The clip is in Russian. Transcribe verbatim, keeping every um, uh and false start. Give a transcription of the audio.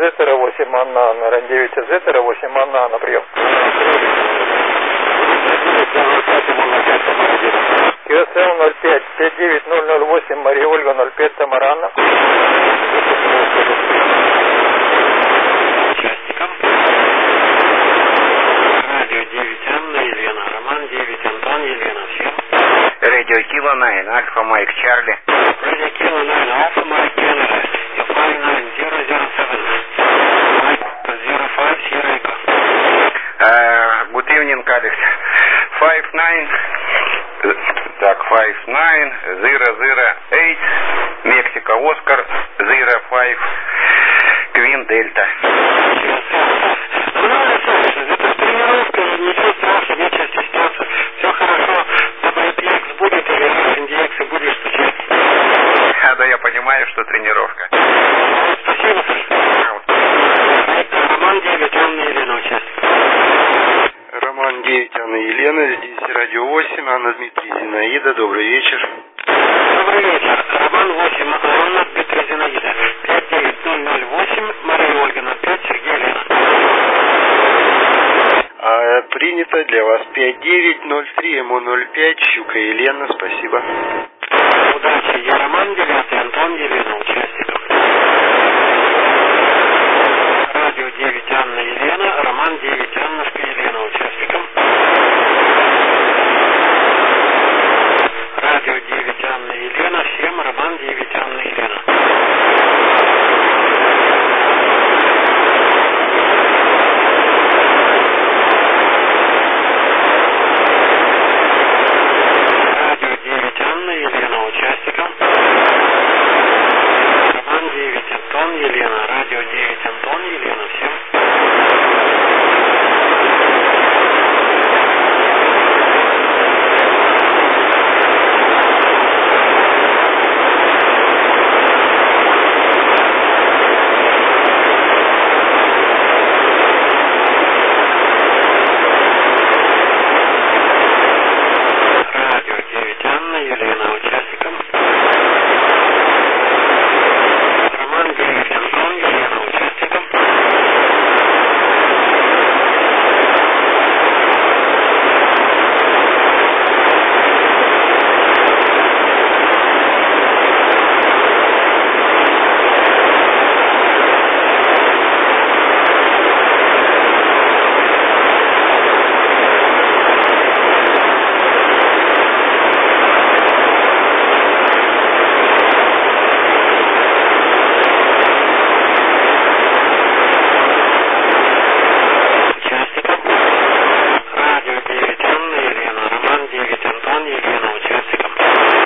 Зетера восемь, Анна, Анна, Ран девять, Зетера восемь, Анна, Анна, прием. ку эс эл ноль пять, пять девять ноль ноль восемь, Мария Ольга, ноль пять, Тамара Анна. Участникам. Радио девять, Анна, Елена, Роман девять, Антон, Елена, всем. Радио Кило девять, Альфа, Майк, Чарли. Radio Kilo nine, Alpha Mike Canada, you're flying nine zero zero seven, Mike zero five Sierra Echo. Uh, good evening, Alex. five nine, так, five nine zero zero eight, Мексика, Оскар, zero five, Queen Delta. Ну, Александр, это тренировка, ничего страшного, нечего стесняться, все хорошо, дабл ю пи экс будет или эн ди экс и будешь стучать. А, да, я понимаю, что тренировка. Спасибо, Саша. Это Роман девять, Анна Елена, участник. Роман девять, Анна Елена, здесь радио восемь, Анна Дмитрий Зинаида, добрый вечер. Добрый вечер. Роман восемь, Анна Дмитрий Зинаида. пять девять ноль ноль восемь, Мария Ольга, ноль пять, Сергей Лена. А, принято для вас пять девять ноль три, эм о ноль пять, Щука Елена, спасибо. Удачи. Я Роман девять, Антон Елена, участников. Радио девять, Анна Елена.